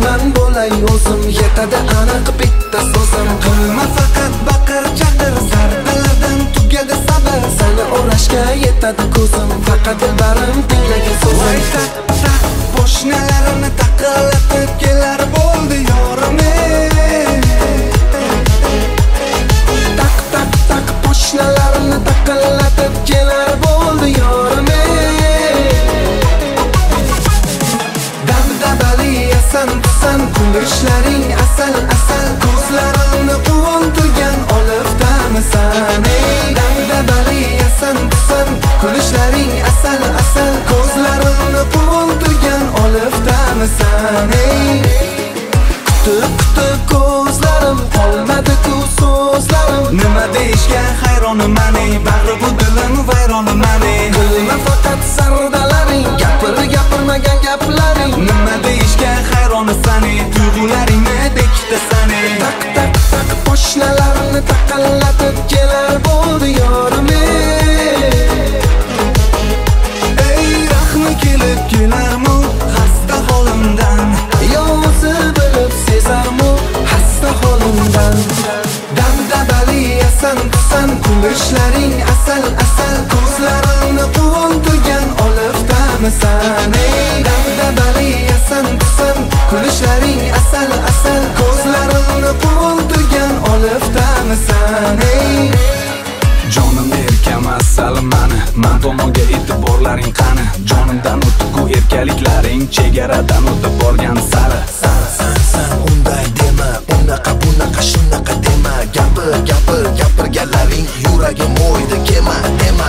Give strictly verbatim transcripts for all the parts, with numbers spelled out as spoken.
dushman bo'lay o'zim, yetadi aniq bitta so'zim. Qilma faqat baqir chaqir, zarbalardan tugadi sabr, seni o'rashga yetadi ko'zim, faqat dilbarim tinglagin so'zim. Tak tak qo'shnalarimni taqillatib kelar bo'ldi yorim. Tak tak tak qo'shnalarimni taqillatib kelar bo'ldi yorim. Dabdabaliyasan tusan, kulishlaring asal asal, ko'zlarimni quvontirgan olifdamisan. Dabdabaliyasan tusan, kulishlaring asal asal, ko'zlarimni quvontirgan olifdamisan. Kutib kutib ko'zlarim, qolmadi-ku so'zlarim, nima deyishga hayronman, bag'ri bu dilim vayronman. Qilma faqat sardalaring, gapir gapirmagan gaplaring, nima deyishga hayronsan, tuyg'ularingni bekitasan. Tak tak tak qo'shnalarimni taqillatib kelar bo'ldi yorim. Ey rahmi kelib kelarmi xasta holimdan, yo o'zi bilib sezarmi xasta holimdan. Dabdabaliyasan tusan, kulishlaring asal asal, ko'zlarimni quvontirgan olifdamisan. Dabdabaliyasan tusan, kulishlaring asal asal, ko'zlarimni quvontirgan olifdamisan. Jonim erkamas salimani, man tomonga e'tiborlaring qani, jonimdan o'tib-ku erkaliklaring, chegaradan o'tib borgan sari. San san unday dema, unaqa bunaqa shunaqa dema, gapir gapir gapirganlaring yuragim o'ydi kema dema.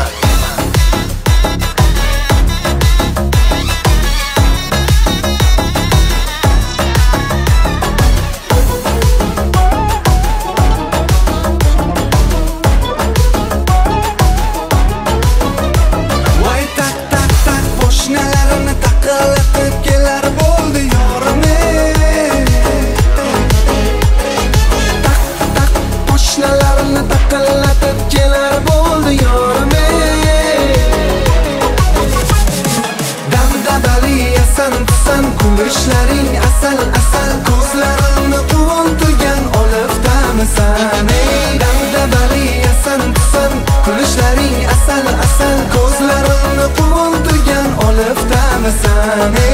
Kulishlaring asal asal, ko'zlarimni quvontirgan olifdamisan. Dabdabaliyasan tusan, kulishlaring asal asal, ko'zlarimni quvontirgan olifdamisan.